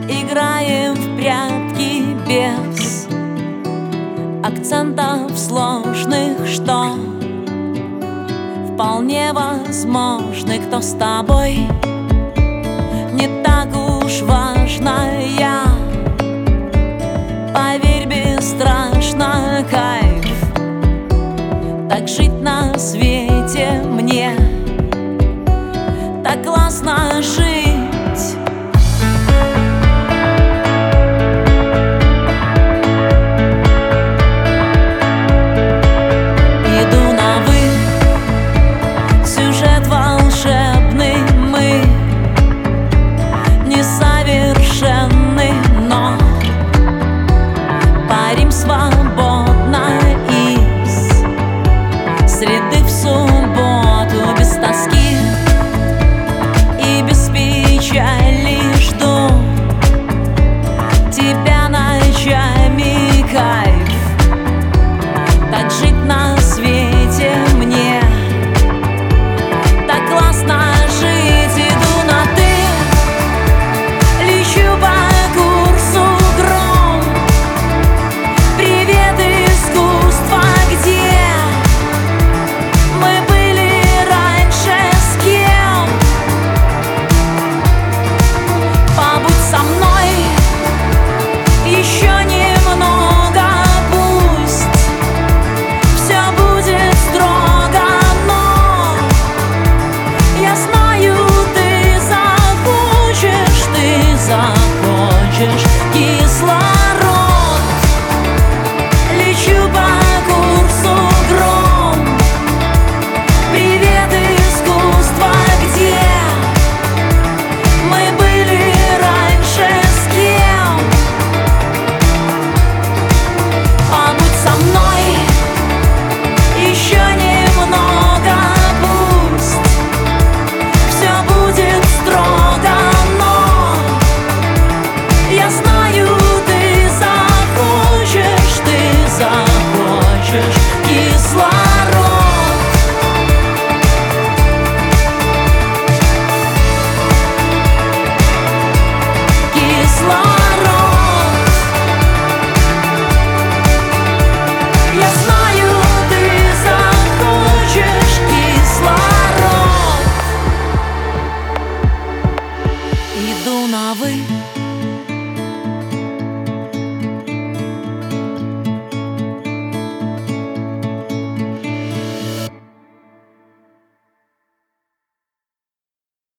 Играем в прятки без акцентов сложных, что вполне возможны. Кто с тобой, не так уж важно я. Поверь, бесстрашно кайф так жить на свете мне. Так классно жить. Иду на «вы», сюжет волшебный, мы несовершенны, но парим свободно из среды в субботу, без тоски и без печали. Жду тебя ночами, кайф так жить на свете мне. Так классно жить. Иду на «ты», лечу по курсу гром. Привет, искусство, где мы были раньше, с кем? Побудь со мной еще немного, пусть все будет строго, но я знаю, ты захочешь кисло.